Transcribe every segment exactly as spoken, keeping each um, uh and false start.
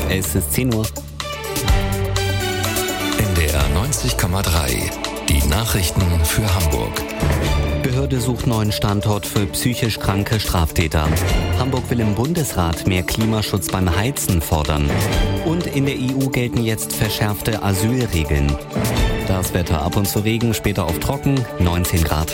Es ist zehn Uhr. N D R neunzig Komma drei. Die Nachrichten für Hamburg. Behörde sucht neuen Standort für psychisch kranke Straftäter. Hamburg will im Bundesrat mehr Klimaschutz beim Heizen fordern. Und in der E U gelten jetzt verschärfte Asylregeln. Das Wetter: ab und zu Regen, später auf trocken, neunzehn Grad.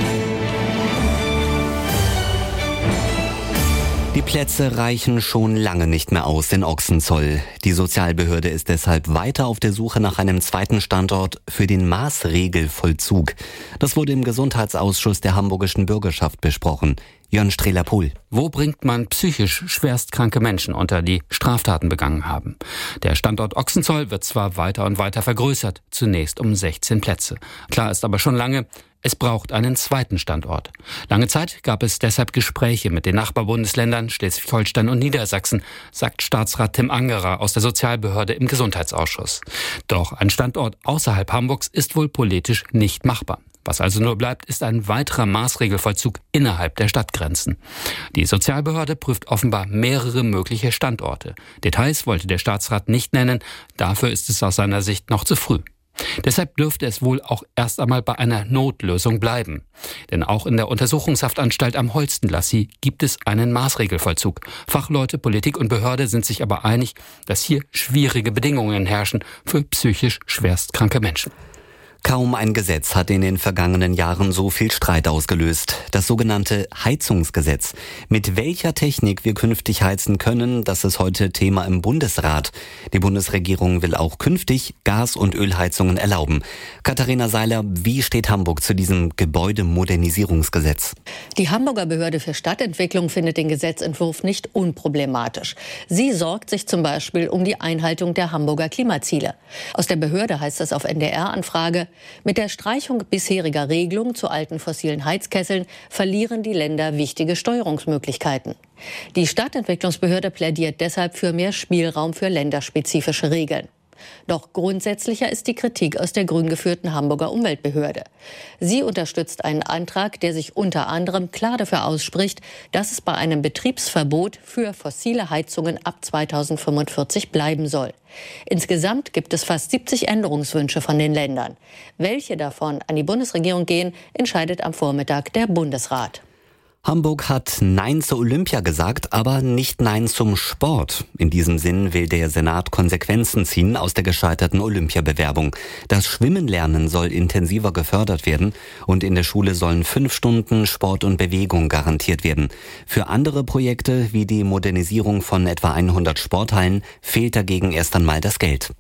Die Plätze reichen schon lange nicht mehr aus in Ochsenzoll. Die Sozialbehörde ist deshalb weiter auf der Suche nach einem zweiten Standort für den Maßregelvollzug. Das wurde im Gesundheitsausschuss der hamburgischen Bürgerschaft besprochen. Jörn Strehler-Pohl. Wo bringt man psychisch schwerstkranke Menschen unter, die Straftaten begangen haben? Der Standort Ochsenzoll wird zwar weiter und weiter vergrößert, zunächst um sechzehn Plätze. Klar ist aber schon lange, es braucht einen zweiten Standort. Lange Zeit gab es deshalb Gespräche mit den Nachbarbundesländern Schleswig-Holstein und Niedersachsen, sagt Staatsrat Tim Angerer aus der Sozialbehörde im Gesundheitsausschuss. Doch ein Standort außerhalb Hamburgs ist wohl politisch nicht machbar. Was also nur bleibt, ist ein weiterer Maßregelvollzug innerhalb der Stadtgrenzen. Die Sozialbehörde prüft offenbar mehrere mögliche Standorte. Details wollte der Staatsrat nicht nennen, dafür ist es aus seiner Sicht noch zu früh. Deshalb dürfte es wohl auch erst einmal bei einer Notlösung bleiben. Denn auch in der Untersuchungshaftanstalt am Holstenlassie gibt es einen Maßregelvollzug. Fachleute, Politik und Behörde sind sich aber einig, dass hier schwierige Bedingungen herrschen für psychisch schwerstkranke Menschen. Kaum ein Gesetz hat in den vergangenen Jahren so viel Streit ausgelöst. Das sogenannte Heizungsgesetz. Mit welcher Technik wir künftig heizen können, das ist heute Thema im Bundesrat. Die Bundesregierung will auch künftig Gas- und Ölheizungen erlauben. Katharina Seiler, wie steht Hamburg zu diesem Gebäudemodernisierungsgesetz? Die Hamburger Behörde für Stadtentwicklung findet den Gesetzentwurf nicht unproblematisch. Sie sorgt sich zum Beispiel um die Einhaltung der Hamburger Klimaziele. Aus der Behörde heißt es auf N D R-Anfrage: Mit der Streichung bisheriger Regelungen zu alten fossilen Heizkesseln verlieren die Länder wichtige Steuerungsmöglichkeiten. Die Stadtentwicklungsbehörde plädiert deshalb für mehr Spielraum für länderspezifische Regeln. Doch grundsätzlicher ist die Kritik aus der grün geführten Hamburger Umweltbehörde. Sie unterstützt einen Antrag, der sich unter anderem klar dafür ausspricht, dass es bei einem Betriebsverbot für fossile Heizungen ab zweitausendfünfundvierzig bleiben soll. Insgesamt gibt es fast siebzig Änderungswünsche von den Ländern. Welche davon an die Bundesregierung gehen, entscheidet am Vormittag der Bundesrat. Hamburg hat Nein zur Olympia gesagt, aber nicht Nein zum Sport. In diesem Sinn will der Senat Konsequenzen ziehen aus der gescheiterten Olympiabewerbung. Das Schwimmenlernen soll intensiver gefördert werden und in der Schule sollen fünf Stunden Sport und Bewegung garantiert werden. Für andere Projekte wie die Modernisierung von etwa hundert Sporthallen fehlt dagegen erst einmal das Geld.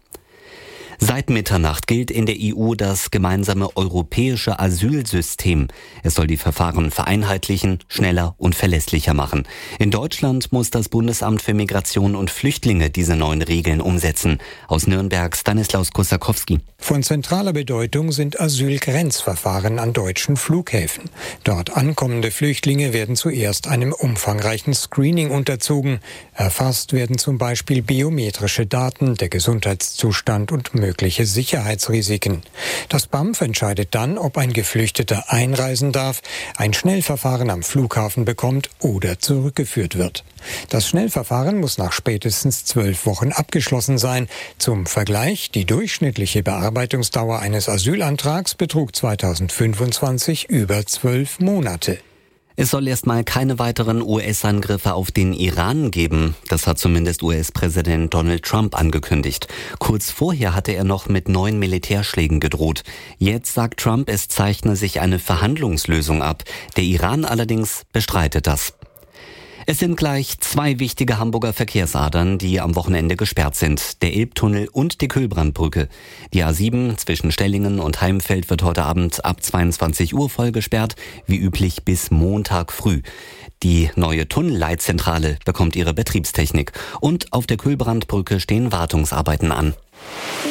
Seit Mitternacht gilt in der E U das gemeinsame europäische Asylsystem. Es soll die Verfahren vereinheitlichen, schneller und verlässlicher machen. In Deutschland muss das Bundesamt für Migration und Flüchtlinge diese neuen Regeln umsetzen. Aus Nürnberg Stanislaus Kosakowski. Von zentraler Bedeutung sind Asylgrenzverfahren an deutschen Flughäfen. Dort ankommende Flüchtlinge werden zuerst einem umfangreichen Screening unterzogen. Erfasst werden zum Beispiel biometrische Daten, der Gesundheitszustand und mögliche Sicherheitsrisiken. Das B A M F entscheidet dann, ob ein Geflüchteter einreisen darf, ein Schnellverfahren am Flughafen bekommt oder zurückgeführt wird. Das Schnellverfahren muss nach spätestens zwölf Wochen abgeschlossen sein. Zum Vergleich: Die durchschnittliche Bearbeitungsdauer eines Asylantrags betrug zweitausendfünfundzwanzig über zwölf Monate. Es soll erstmal keine weiteren U S-Angriffe auf den Iran geben. Das hat zumindest U S-Präsident Donald Trump angekündigt. Kurz vorher hatte er noch mit neuen Militärschlägen gedroht. Jetzt sagt Trump, es zeichne sich eine Verhandlungslösung ab. Der Iran allerdings bestreitet das. Es sind gleich zwei wichtige Hamburger Verkehrsadern, die am Wochenende gesperrt sind. Der Elbtunnel und die Kühlbrandbrücke. Die A sieben zwischen Stellingen und Heimfeld wird heute Abend ab zweiundzwanzig Uhr voll gesperrt, wie üblich bis Montag früh. Die neue Tunnelleitzentrale bekommt ihre Betriebstechnik. Und auf der Kühlbrandbrücke stehen Wartungsarbeiten an.